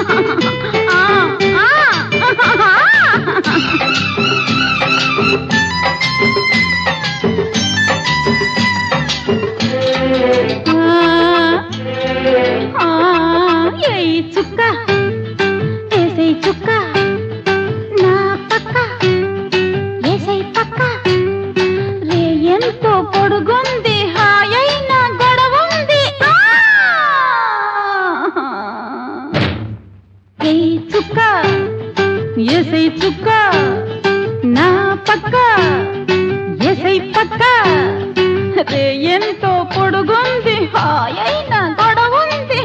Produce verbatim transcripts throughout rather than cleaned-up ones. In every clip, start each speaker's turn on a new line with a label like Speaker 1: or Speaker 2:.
Speaker 1: చుక్క ఏసై చుక్క నా పక్క ఏసై పక్క రే ఎంతో పొడుగుంది హాయైన గొడవుంది ఏ చుక్క ఏసై చుక్క నా పక్క ఏసై పక్క రే ఎంతో పొడుగుంది హాయైన గొడవుంది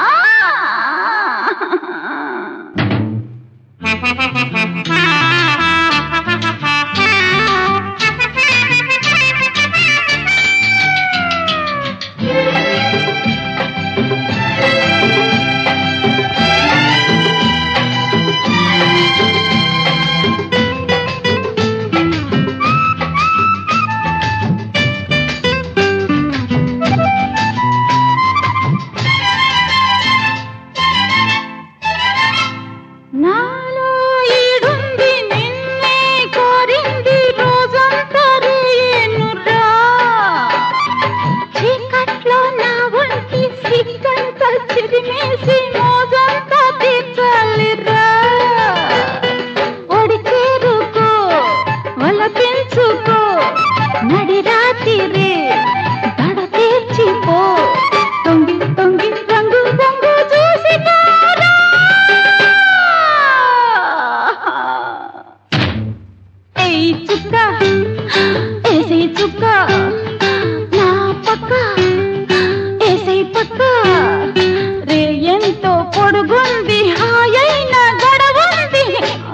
Speaker 1: చుక్క ఏసై చుక్క నా పక్క ఏసై పక్క రే ఎంతో పొడుగుంది హాయైన గొడవుంది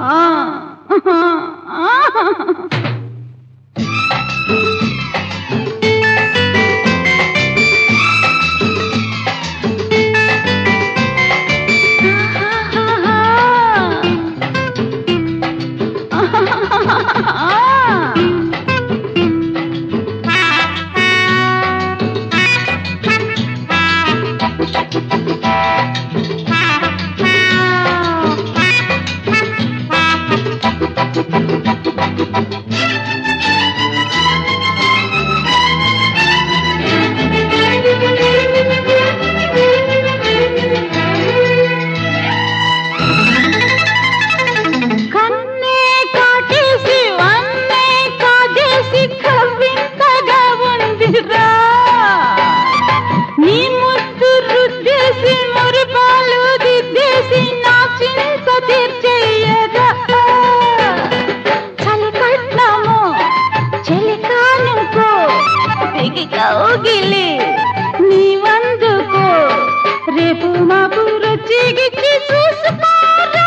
Speaker 1: కౌగిలి నీ వందుకో రేపు మాపు రుచిగిచ్చి చూసుకోరా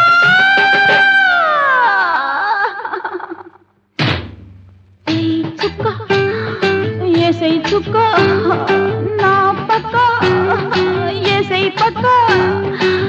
Speaker 1: చుక్క ఏసై చుక్క నా పక్క ఏసై పక్క